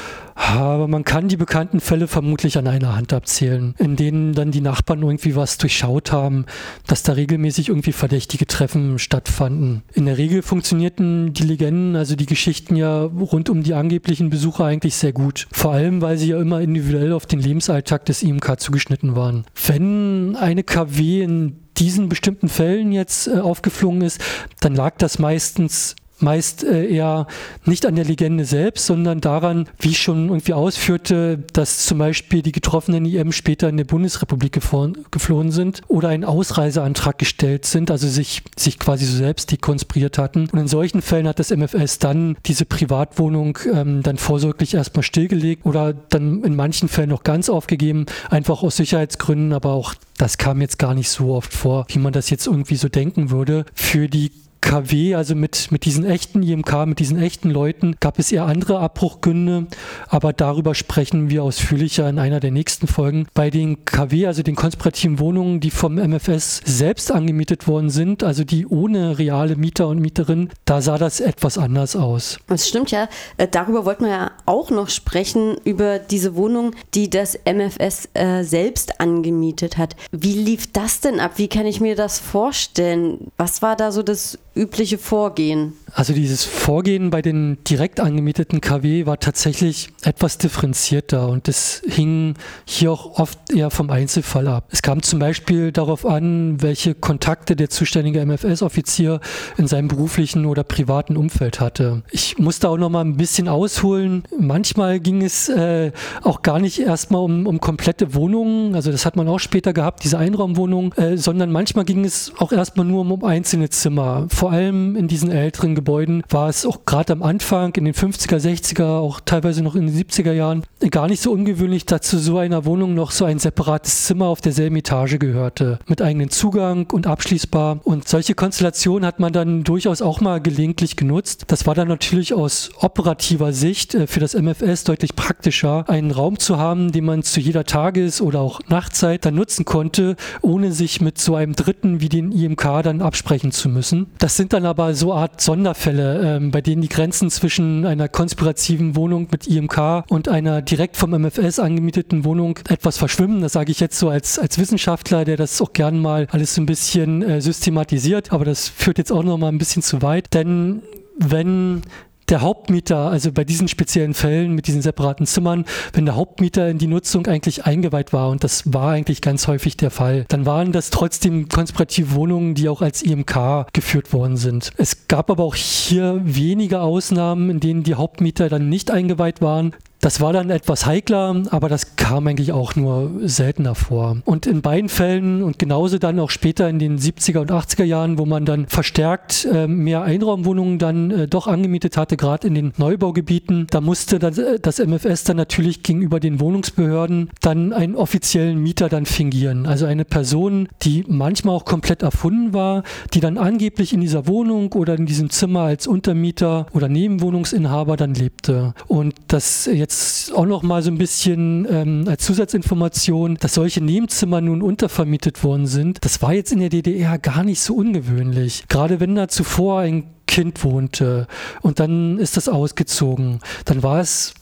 aber man kann die bekannten Fälle vermutlich an einer Hand abzählen, in denen dann die Nachbarn irgendwie was durchschaut haben, dass da regelmäßig irgendwie verdächtige Treffen stattfanden. In der Regel funktionierten die Legenden, also die Geschichten ja rund um die angeblichen Besucher eigentlich sehr gut. Vor allem, weil sie ja immer individuell auf den Lebensalltag des I M K zugeschnitten waren. Wenn eine K W in diesen bestimmten Fällen jetzt äh, aufgeflogen ist, dann lag das meistens meist äh, eher nicht an der Legende selbst, sondern daran, wie ich schon irgendwie ausführte, dass zum Beispiel die getroffenen I M später in der Bundesrepublik geflohen, geflohen sind oder einen Ausreiseantrag gestellt sind, also sich, sich quasi so selbst dekonspiriert hatten. Und in solchen Fällen hat das M F S dann diese Privatwohnung ähm, dann vorsorglich erstmal stillgelegt oder dann in manchen Fällen noch ganz aufgegeben, einfach aus Sicherheitsgründen, aber auch das kam jetzt gar nicht so oft vor, wie man das jetzt irgendwie so denken würde. Für die K W, also mit, mit diesen echten I M K, mit diesen echten Leuten, gab es eher andere Abbruchgründe, aber darüber sprechen wir ausführlicher in einer der nächsten Folgen. Bei den K W, also den konspirativen Wohnungen, die vom M F S selbst angemietet worden sind, also die ohne reale Mieter und Mieterinnen, da sah das etwas anders aus. Das stimmt ja. Darüber wollten wir ja auch noch sprechen, über diese Wohnung, die das M F S äh, selbst angemietet hat. Wie lief das denn ab? Wie kann ich mir das vorstellen? Was war da so das übliche Vorgehen? Also dieses Vorgehen bei den direkt angemieteten K W war tatsächlich etwas differenzierter und das hing hier auch oft eher vom Einzelfall ab. Es kam zum Beispiel darauf an, welche Kontakte der zuständige M F S-Offizier in seinem beruflichen oder privaten Umfeld hatte. Ich musste auch noch mal ein bisschen ausholen. Manchmal ging es äh, auch gar nicht erstmal um, um komplette Wohnungen, also das hat man auch später gehabt, diese Einraumwohnungen, äh, sondern manchmal ging es auch erstmal nur um, um einzelne Zimmer. Vor allem in diesen älteren Gebäuden war es auch gerade am Anfang, in den fünfziger, sechziger, auch teilweise noch in den siebziger Jahren, gar nicht so ungewöhnlich, dass zu so einer Wohnung noch so ein separates Zimmer auf derselben Etage gehörte, mit eigenem Zugang und abschließbar. Und solche Konstellationen hat man dann durchaus auch mal gelegentlich genutzt. Das war dann natürlich aus operativer Sicht für das M F S deutlich praktischer, einen Raum zu haben, den man zu jeder Tages- oder auch Nachtzeit dann nutzen konnte, ohne sich mit so einem Dritten wie den I M K dann absprechen zu müssen. Das sind dann aber so Art Sonderfälle, ähm, bei denen die Grenzen zwischen einer konspirativen Wohnung mit I M K und einer direkt vom M F S angemieteten Wohnung etwas verschwimmen. Das sage ich jetzt so als, als Wissenschaftler, der das auch gern mal alles so ein bisschen äh, systematisiert, aber das führt jetzt auch noch mal ein bisschen zu weit, denn wenn der Hauptmieter, also bei diesen speziellen Fällen mit diesen separaten Zimmern, wenn der Hauptmieter in die Nutzung eigentlich eingeweiht war, und das war eigentlich ganz häufig der Fall, dann waren das trotzdem konspirative Wohnungen, die auch als I M K geführt worden sind. Es gab aber auch hier wenige Ausnahmen, in denen die Hauptmieter dann nicht eingeweiht waren. Das war dann etwas heikler, aber das kam eigentlich auch nur seltener vor. Und in beiden Fällen und genauso dann auch später in den siebziger und achtziger Jahren, wo man dann verstärkt äh, mehr Einraumwohnungen dann äh, doch angemietet hatte, gerade in den Neubaugebieten, da musste das, äh, das M F S dann natürlich gegenüber den Wohnungsbehörden dann einen offiziellen Mieter dann fingieren. Also eine Person, die manchmal auch komplett erfunden war, die dann angeblich in dieser Wohnung oder in diesem Zimmer als Untermieter oder Nebenwohnungsinhaber dann lebte. Und das jetzt auch noch mal so ein bisschen ähm, als Zusatzinformation, dass solche Nebenzimmer nun untervermietet worden sind, das war jetzt in der D D R gar nicht so ungewöhnlich. Gerade wenn da zuvor ein Kind wohnte und dann ist das ausgezogen, dann war es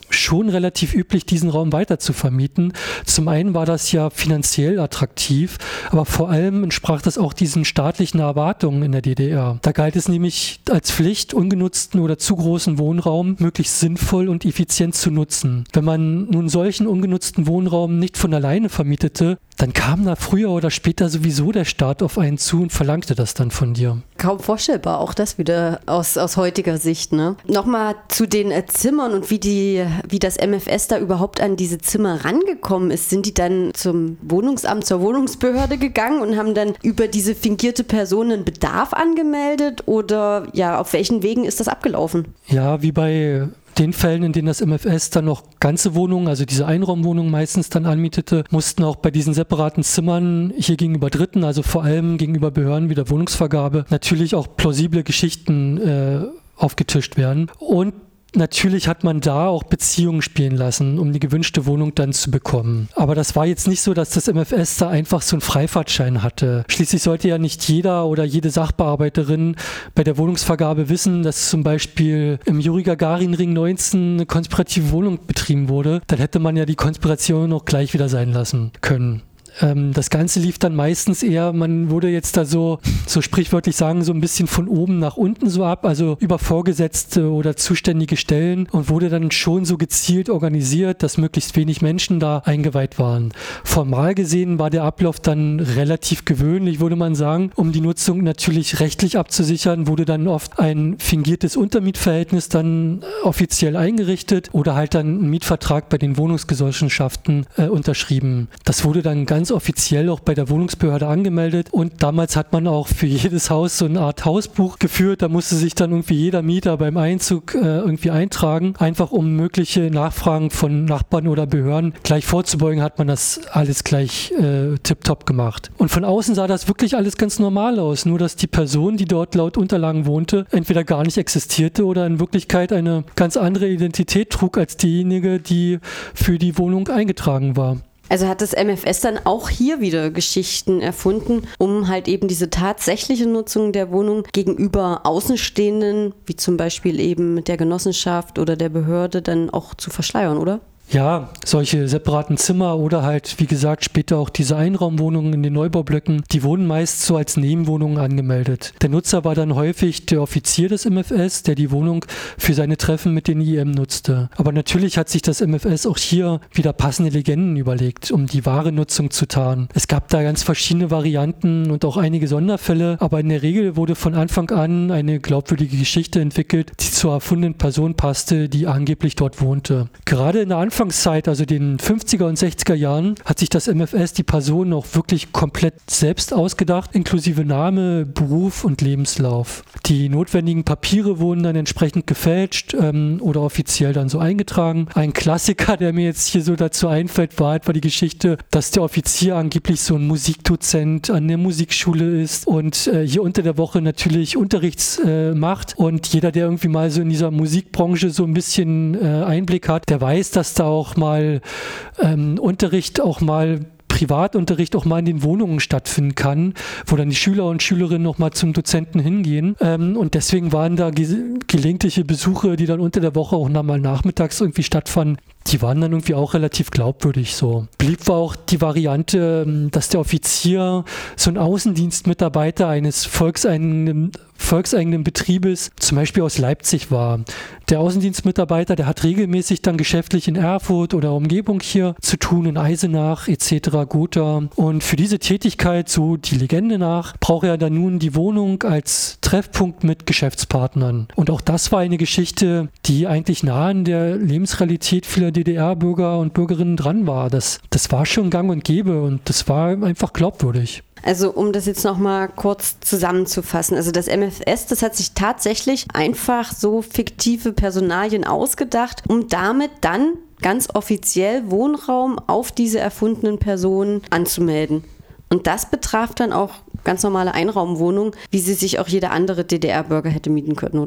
schon relativ üblich, diesen Raum weiter zu vermieten. Zum einen war das ja finanziell attraktiv, aber vor allem entsprach das auch diesen staatlichen Erwartungen in der D D R. Da galt es nämlich als Pflicht, ungenutzten oder zu großen Wohnraum möglichst sinnvoll und effizient zu nutzen. Wenn man nun solchen ungenutzten Wohnraum nicht von alleine vermietete, dann kam da früher oder später sowieso der Staat auf einen zu und verlangte das dann von dir. Kaum vorstellbar, auch das wieder aus, aus heutiger Sicht, ne? Nochmal zu den äh, Zimmern und wie die, wie das M F S da überhaupt an diese Zimmer rangekommen ist. Sind die dann zum Wohnungsamt, zur Wohnungsbehörde gegangen und haben dann über diese fingierte Person einen Bedarf angemeldet oder ja, auf welchen Wegen ist das abgelaufen? Ja, wie bei den Fällen, in denen das M F S dann noch ganze Wohnungen, also diese Einraumwohnungen meistens dann anmietete, mussten auch bei diesen separaten Zimmern hier gegenüber Dritten, also vor allem gegenüber Behörden wie der Wohnungsvergabe, natürlich auch plausible Geschichten äh, aufgetischt werden. Und natürlich hat man da auch Beziehungen spielen lassen, um die gewünschte Wohnung dann zu bekommen. Aber das war jetzt nicht so, dass das M F S da einfach so einen Freifahrtschein hatte. Schließlich sollte ja nicht jeder oder jede Sachbearbeiterin bei der Wohnungsvergabe wissen, dass zum Beispiel im Juri-Gagarin-Ring neunzehn eine konspirative Wohnung betrieben wurde. Dann hätte man ja die Konspiration auch gleich wieder sein lassen können. Das Ganze lief dann meistens eher, man würde jetzt da so, so sprichwörtlich sagen, so ein bisschen von oben nach unten so ab, also über Vorgesetzte oder zuständige Stellen und wurde dann schon so gezielt organisiert, dass möglichst wenig Menschen da eingeweiht waren. Formal gesehen war der Ablauf dann relativ gewöhnlich, würde man sagen. Um die Nutzung natürlich rechtlich abzusichern, wurde dann oft ein fingiertes Untermietverhältnis dann offiziell eingerichtet oder halt dann ein Mietvertrag bei den Wohnungsgenossenschaften äh, unterschrieben. Das wurde dann ganz offiziell auch bei der Wohnungsbehörde angemeldet und damals hat man auch für jedes Haus so eine Art Hausbuch geführt, da musste sich dann irgendwie jeder Mieter beim Einzug äh, irgendwie eintragen, einfach um mögliche Nachfragen von Nachbarn oder Behörden gleich vorzubeugen, hat man das alles gleich äh, tipptopp gemacht. Und von außen sah das wirklich alles ganz normal aus, nur dass die Person, die dort laut Unterlagen wohnte, entweder gar nicht existierte oder in Wirklichkeit eine ganz andere Identität trug als diejenige, die für die Wohnung eingetragen war. Also hat das M F S dann auch hier wieder Geschichten erfunden, um halt eben diese tatsächliche Nutzung der Wohnung gegenüber Außenstehenden, wie zum Beispiel eben der Genossenschaft oder der Behörde, dann auch zu verschleiern, oder? Ja, solche separaten Zimmer oder halt, wie gesagt, später auch diese Einraumwohnungen in den Neubaublöcken, die wurden meist so als Nebenwohnungen angemeldet. Der Nutzer war dann häufig der Offizier des M F S, der die Wohnung für seine Treffen mit den I M nutzte. Aber natürlich hat sich das M F S auch hier wieder passende Legenden überlegt, um die wahre Nutzung zu tarnen. Es gab da ganz verschiedene Varianten und auch einige Sonderfälle, aber in der Regel wurde von Anfang an eine glaubwürdige Geschichte entwickelt, die zur erfundenen Person passte, die angeblich dort wohnte. Gerade in der Anfangszeit Anfangszeit, also den fünfziger und sechziger Jahren, hat sich das M F S die Person auch wirklich komplett selbst ausgedacht, inklusive Name, Beruf und Lebenslauf. Die notwendigen Papiere wurden dann entsprechend gefälscht ähm, oder offiziell dann so eingetragen. Ein Klassiker, der mir jetzt hier so dazu einfällt, war etwa die Geschichte, dass der Offizier angeblich so ein Musikdozent an der Musikschule ist und äh, hier unter der Woche natürlich Unterrichts äh, macht. Und jeder, der irgendwie mal so in dieser Musikbranche so ein bisschen äh, Einblick hat, der weiß, dass da auch mal ähm, Unterricht auch mal Privatunterricht auch mal in den Wohnungen stattfinden kann, wo dann die Schüler und Schülerinnen noch mal zum Dozenten hingehen. Ähm, und deswegen waren da ge- gelegentliche Besuche, die dann unter der Woche auch noch mal nachmittags irgendwie stattfanden, die waren dann irgendwie auch relativ glaubwürdig so. Blieb war auch die Variante, dass der Offizier so ein Außendienstmitarbeiter eines volkseigenen, volkseigenen Betriebes, zum Beispiel aus Leipzig war. Der Außendienstmitarbeiter, der hat regelmäßig dann geschäftlich in Erfurt oder Umgebung hier zu tun, in Eisenach et cetera, Gotha. Und für diese Tätigkeit, so die Legende nach, braucht er dann nun die Wohnung als Treffpunkt mit Geschäftspartnern. Und auch das war eine Geschichte, die eigentlich nah an der Lebensrealität vieler D D R-Bürger und Bürgerinnen dran war. Das, das war schon gang und gäbe und das war einfach glaubwürdig. Also um das jetzt nochmal kurz zusammenzufassen, also das M F S, das hat sich tatsächlich einfach so fiktive Personalien ausgedacht, um damit dann ganz offiziell Wohnraum auf diese erfundenen Personen anzumelden. Und das betraf dann auch ganz normale Einraumwohnungen, wie sie sich auch jeder andere D D R-Bürger hätte mieten können, oder?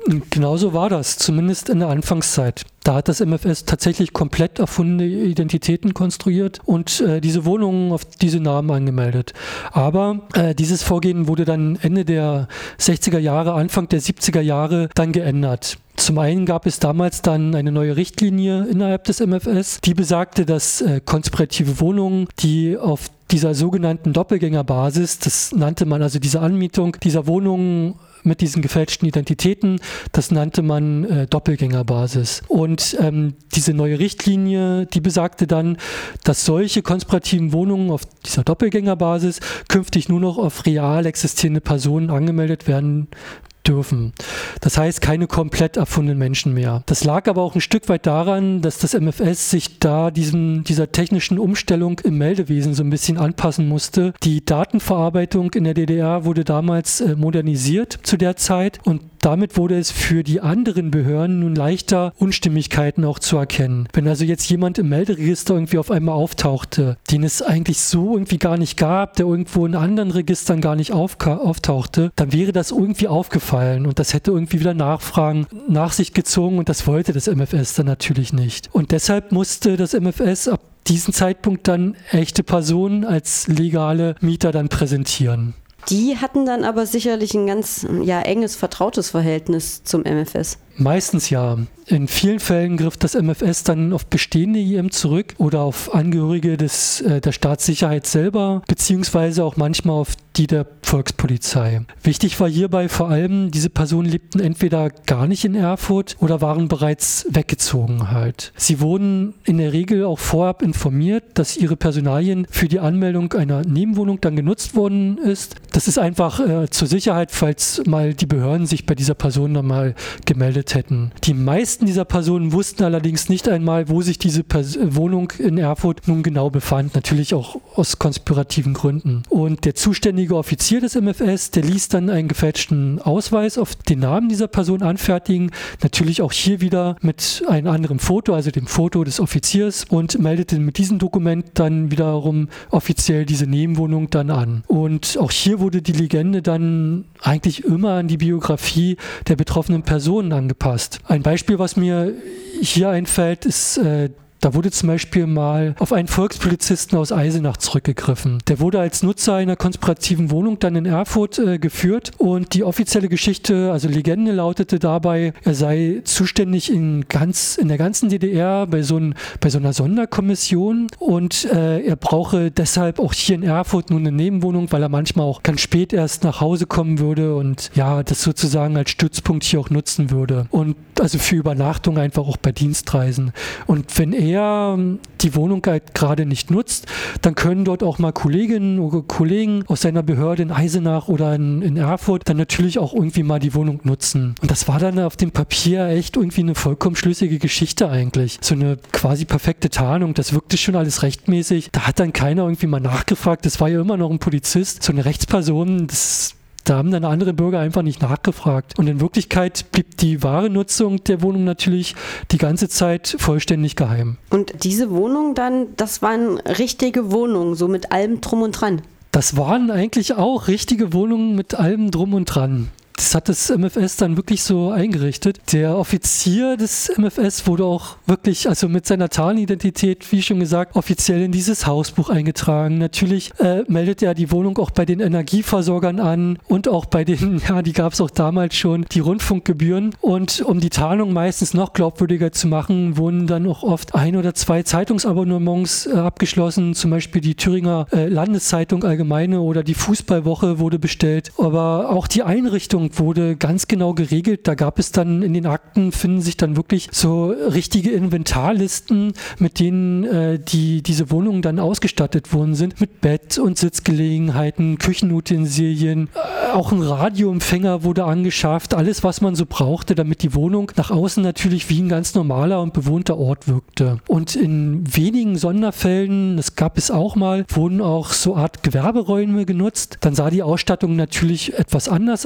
Genauso war das, zumindest in der Anfangszeit. Da hat das M F S tatsächlich komplett erfundene Identitäten konstruiert und äh, diese Wohnungen auf diese Namen angemeldet. Aber äh, dieses Vorgehen wurde dann Ende der sechziger Jahre, Anfang der siebziger Jahre dann geändert. Zum einen gab es damals dann eine neue Richtlinie innerhalb des M F S, die besagte, dass äh, konspirative Wohnungen, die auf dieser sogenannten Doppelgängerbasis, das nannte man also diese Anmietung dieser Wohnungen mit diesen gefälschten Identitäten, das nannte man äh, Doppelgängerbasis. Und ähm, diese neue Richtlinie, die besagte dann, dass solche konspirativen Wohnungen auf dieser Doppelgängerbasis künftig nur noch auf real existierende Personen angemeldet werden dürfen. Das heißt, keine komplett erfundenen Menschen mehr. Das lag aber auch ein Stück weit daran, dass das M F S sich da diesem, dieser technischen Umstellung im Meldewesen so ein bisschen anpassen musste. Die Datenverarbeitung in der D D R wurde damals äh, modernisiert zu der Zeit und damit wurde es für die anderen Behörden nun leichter, Unstimmigkeiten auch zu erkennen. Wenn also jetzt jemand im Melderegister irgendwie auf einmal auftauchte, den es eigentlich so irgendwie gar nicht gab, der irgendwo in anderen Registern gar nicht aufka- auftauchte, dann wäre das irgendwie aufgefallen und das hätte irgendwie wieder Nachfragen nach sich gezogen und das wollte das M F S dann natürlich nicht. Und deshalb musste das M F S ab diesem Zeitpunkt dann echte Personen als legale Mieter dann präsentieren. Die hatten dann aber sicherlich ein ganz ja, enges, vertrautes Verhältnis zum M F S. Meistens ja. In vielen Fällen griff das M F S dann auf bestehende I M zurück oder auf Angehörige des, äh, der Staatssicherheit selber, beziehungsweise auch manchmal auf die der Volkspolizei. Wichtig war hierbei vor allem, diese Personen lebten entweder gar nicht in Erfurt oder waren bereits weggezogen halt. Sie wurden in der Regel auch vorab informiert, dass ihre Personalien für die Anmeldung einer Nebenwohnung dann genutzt worden ist. Das ist einfach äh, zur Sicherheit, falls mal die Behörden sich bei dieser Person dann mal gemeldet hätten. Die meisten dieser Personen wussten allerdings nicht einmal, wo sich diese Pers- Wohnung in Erfurt nun genau befand. Natürlich auch aus konspirativen Gründen. Und der zuständige Offizier des M F S, der ließ dann einen gefälschten Ausweis auf den Namen dieser Person anfertigen. Natürlich auch hier wieder mit einem anderen Foto, also dem Foto des Offiziers, und meldete mit diesem Dokument dann wiederum offiziell diese Nebenwohnung dann an. Und auch hier wurde die Legende dann eigentlich immer an die Biografie der betroffenen Personen angepasst. Ein Beispiel, was mir hier einfällt, ist äh, Da wurde zum Beispiel mal auf einen Volkspolizisten aus Eisenach zurückgegriffen. Der wurde als Nutzer einer konspirativen Wohnung dann in Erfurt äh, geführt und die offizielle Geschichte, also Legende lautete dabei, er sei zuständig in, ganz, in der ganzen D D R bei so, ein, bei so einer Sonderkommission und äh, er brauche deshalb auch hier in Erfurt nun eine Nebenwohnung, weil er manchmal auch ganz spät erst nach Hause kommen würde und ja, das sozusagen als Stützpunkt hier auch nutzen würde. Und also für Übernachtung einfach auch bei Dienstreisen. Und wenn er die Wohnung halt gerade nicht nutzt, dann können dort auch mal Kolleginnen oder Kollegen aus seiner Behörde in Eisenach oder in, in Erfurt dann natürlich auch irgendwie mal die Wohnung nutzen. Und das war dann auf dem Papier echt irgendwie eine vollkommen schlüssige Geschichte eigentlich. So eine quasi perfekte Tarnung, das wirkte schon alles rechtmäßig. Da hat dann keiner irgendwie mal nachgefragt, das war ja immer noch ein Polizist, so eine Rechtsperson, das Da haben dann andere Bürger einfach nicht nachgefragt. Und in Wirklichkeit blieb die wahre Nutzung der Wohnung natürlich die ganze Zeit vollständig geheim. Und diese Wohnung dann, das waren richtige Wohnungen, so mit allem drum und dran? Das waren eigentlich auch richtige Wohnungen mit allem drum und dran. Das hat das M F S dann wirklich so eingerichtet. Der Offizier des M F S wurde auch wirklich, also mit seiner Tarnidentität, wie schon gesagt, offiziell in dieses Hausbuch eingetragen. Natürlich äh, meldet er die Wohnung auch bei den Energieversorgern an und auch bei den, ja, die gab es auch damals schon, die Rundfunkgebühren. Und um die Tarnung meistens noch glaubwürdiger zu machen, wurden dann auch oft ein oder zwei Zeitungsabonnements äh, abgeschlossen. Zum Beispiel die Thüringer äh, Landeszeitung Allgemeine oder die Fußballwoche wurde bestellt. Aber auch die Einrichtung wurde ganz genau geregelt. Da gab es dann in den Akten, finden sich dann wirklich so richtige Inventarlisten, mit denen äh, die, diese Wohnungen dann ausgestattet worden sind. Mit Bett und Sitzgelegenheiten, Küchenutensilien, äh, auch ein Radioempfänger wurde angeschafft. Alles, was man so brauchte, damit die Wohnung nach außen natürlich wie ein ganz normaler und bewohnter Ort wirkte. Und in wenigen Sonderfällen, das gab es auch mal, wurden auch so Art Gewerberäume genutzt. Dann sah die Ausstattung natürlich etwas anders aus.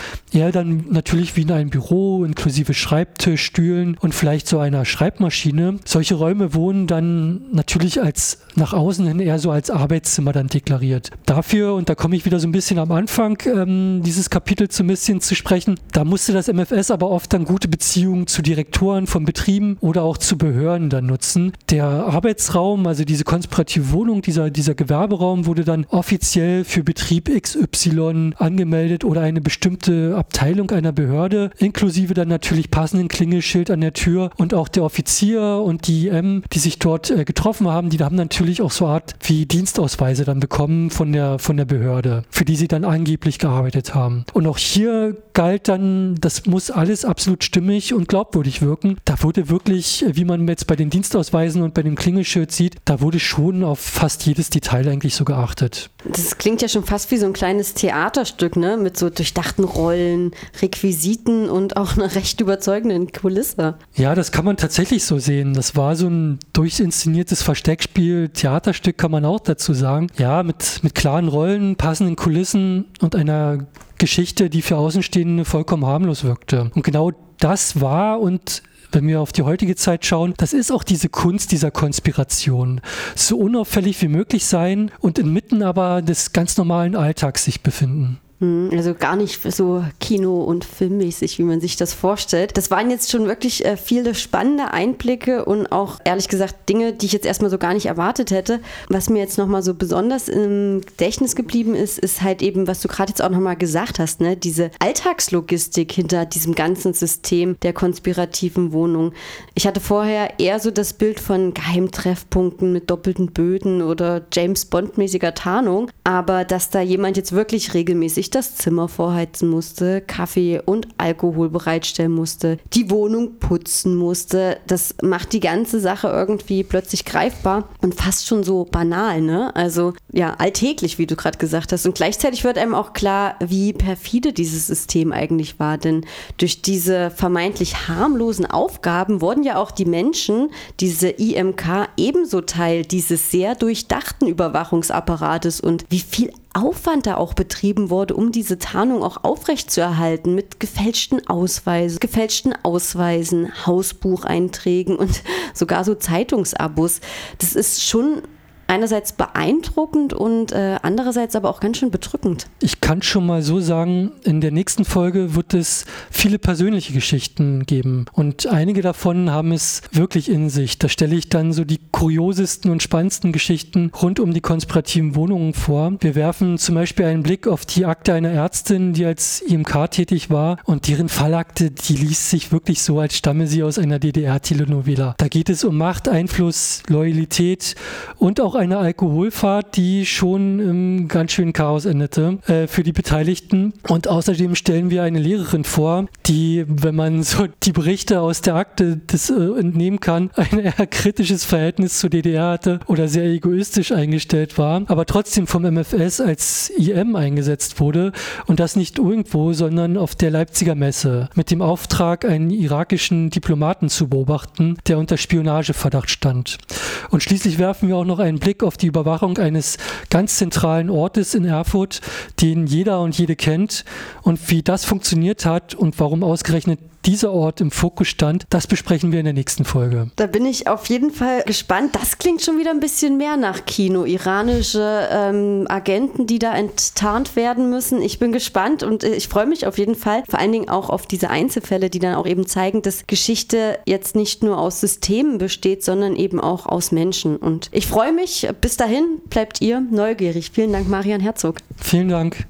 eher dann natürlich wie in einem Büro, inklusive Schreibtisch, Stühlen und vielleicht so einer Schreibmaschine. Solche Räume wurden dann natürlich als nach außen hin eher so als Arbeitszimmer dann deklariert. Dafür, und da komme ich wieder so ein bisschen am Anfang ähm, dieses Kapitels so ein bisschen zu sprechen, da musste das M F S aber oft dann gute Beziehungen zu Direktoren von Betrieben oder auch zu Behörden dann nutzen. Der Arbeitsraum, also diese konspirative Wohnung, dieser, dieser Gewerberaum wurde dann offiziell für Betrieb X Y angemeldet oder eine bestimmte Abteilung einer Behörde, inklusive dann natürlich passenden Klingelschild an der Tür, und auch der Offizier und die I M, die sich dort äh, getroffen haben, die haben natürlich auch so eine Art wie Dienstausweise dann bekommen von der, von der Behörde, für die sie dann angeblich gearbeitet haben. Und auch hier galt dann, das muss alles absolut stimmig und glaubwürdig wirken. Da wurde wirklich, wie man jetzt bei den Dienstausweisen und bei dem Klingelschild sieht, da wurde schon auf fast jedes Detail eigentlich so geachtet. Das klingt ja schon fast wie so ein kleines Theaterstück, ne? Mit so durchdachten Rollen, Requisiten und auch einer recht überzeugenden Kulisse. Ja, das kann man tatsächlich so sehen. Das war so ein durchinszeniertes Versteckspiel, Theaterstück kann man auch dazu sagen. Ja, mit, mit klaren Rollen, passenden Kulissen und einer Geschichte, die für Außenstehende vollkommen harmlos wirkte. Und genau das war, und wenn wir auf die heutige Zeit schauen, das ist auch diese Kunst dieser Konspiration. So unauffällig wie möglich sein und inmitten aber des ganz normalen Alltags sich befinden. Also gar nicht so Kino- und filmmäßig, wie man sich das vorstellt. Das waren jetzt schon wirklich äh, viele spannende Einblicke und auch, ehrlich gesagt, Dinge, die ich jetzt erstmal so gar nicht erwartet hätte. Was mir jetzt nochmal so besonders im Gedächtnis geblieben ist, ist halt eben, was du gerade jetzt auch nochmal gesagt hast, ne? Diese Alltagslogistik hinter diesem ganzen System der konspirativen Wohnung. Ich hatte vorher eher so das Bild von Geheimtreffpunkten mit doppelten Böden oder James-Bond-mäßiger Tarnung, aber dass da jemand jetzt wirklich regelmäßig das Zimmer vorheizen musste, Kaffee und Alkohol bereitstellen musste, die Wohnung putzen musste. Das macht die ganze Sache irgendwie plötzlich greifbar und fast schon so banal, ne? Also ja, alltäglich, wie du gerade gesagt hast. Und gleichzeitig wird einem auch klar, wie perfide dieses System eigentlich war. Denn durch diese vermeintlich harmlosen Aufgaben wurden ja auch die Menschen, diese I M K, ebenso Teil dieses sehr durchdachten Überwachungsapparates. Und wie viel Aufwand da auch betrieben wurde, um diese Tarnung auch aufrechtzuerhalten, mit gefälschten Ausweisen, gefälschten Ausweisen, Hausbucheinträgen und sogar so Zeitungsabos. Das ist schon einerseits beeindruckend und äh, andererseits aber auch ganz schön bedrückend. Ich kann schon mal so sagen, in der nächsten Folge wird es viele persönliche Geschichten geben und einige davon haben es wirklich in sich. Da stelle ich dann so die kuriosesten und spannendsten Geschichten rund um die konspirativen Wohnungen vor. Wir werfen zum Beispiel einen Blick auf die Akte einer Ärztin, die als I M K tätig war, und deren Fallakte, die liest sich wirklich so, als stamme sie aus einer D D R-Telenovela. Da geht es um Macht, Einfluss, Loyalität und auch eine Alkoholfahrt, die schon im ganz schönen Chaos endete äh, für die Beteiligten. Und außerdem stellen wir eine Lehrerin vor, die, wenn man so die Berichte aus der Akte des, äh, entnehmen kann, ein eher kritisches Verhältnis zur D D R hatte oder sehr egoistisch eingestellt war, aber trotzdem vom M F S als I M eingesetzt wurde, und das nicht irgendwo, sondern auf der Leipziger Messe mit dem Auftrag, einen irakischen Diplomaten zu beobachten, der unter Spionageverdacht stand. Und schließlich werfen wir auch noch einen Blick auf die Überwachung eines ganz zentralen Ortes in Erfurt, den jeder und jede kennt, und wie das funktioniert hat und warum ausgerechnet dieser Ort im Fokus stand, das besprechen wir in der nächsten Folge. Da bin ich auf jeden Fall gespannt. Das klingt schon wieder ein bisschen mehr nach Kino. Iranische ähm, Agenten, die da enttarnt werden müssen. Ich bin gespannt und ich freue mich auf jeden Fall. Vor allen Dingen auch auf diese Einzelfälle, die dann auch eben zeigen, dass Geschichte jetzt nicht nur aus Systemen besteht, sondern eben auch aus Menschen. Und ich freue mich. Bis dahin bleibt ihr neugierig. Vielen Dank, Marian Herzog. Vielen Dank.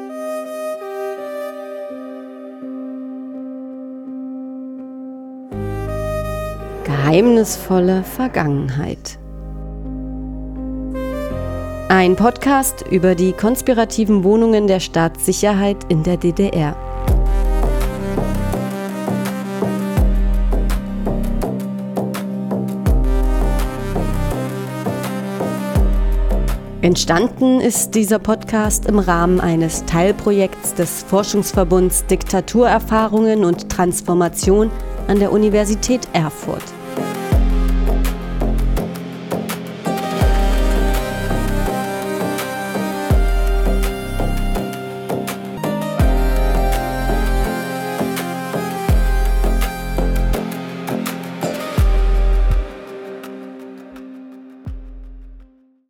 Geheimnisvolle Vergangenheit. Ein Podcast über die konspirativen Wohnungen der Staatssicherheit in der D D R. Entstanden ist dieser Podcast im Rahmen eines Teilprojekts des Forschungsverbunds Diktaturerfahrungen und Transformation an der Universität Erfurt.